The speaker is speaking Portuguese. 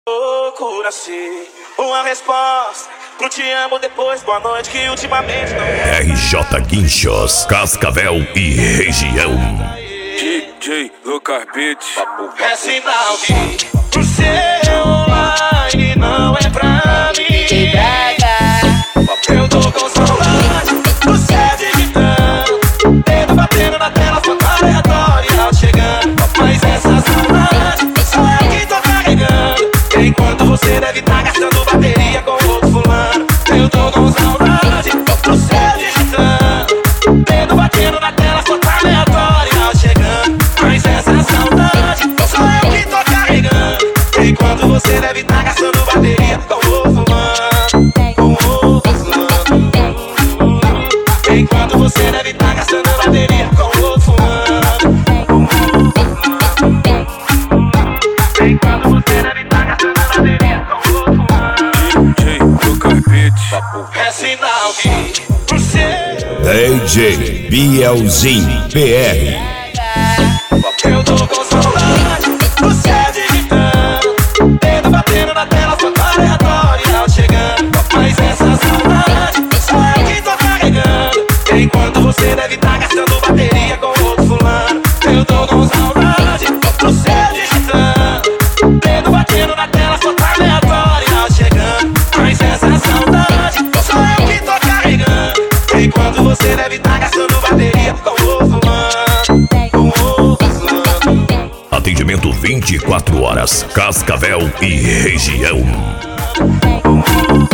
Procura-se uma resposta pro te amo depois, boa noite, que ultimamente não RJ Guinchos, Cascavel e região. DJ Lucas Beats. é sinal que pro seu online não é pra mim. Eu tô com saudade, você digitando, dedo batendo na tela, foto aleatória chegando. Mas essa saudade só eu que tô carregando, enquanto você deve estar gastando bateria com outro fulano. Eu tô com saudade, você digitando, dedo batendo na tela, foto aleatória chegando. Mas essa saudade só eu que tô carregando, enquanto você deve estar gastando bateria com outro fulano. Enquanto você deve estar gastando bateria com outro fulano. Enquanto você deve estar gastando bateria com outro fulano. DJ Lucas Beats. É sinal que você DJ Bielzinho PR. eu tô com saudade, você digitando, dedo batendo na tela, foto aleatória chegando. Mas essa saudade só eu que tô carregando, enquanto você deve estar gastando bateria com outro fulano. Eu tô com saudade, você digitando, dedo batendo na tela, foto aleatória chegando. Mas essa saudade só eu que tô carregando, enquanto você deve estar gastando bateria com outro fulano. Atendimento 24 horas, Cascavel e região.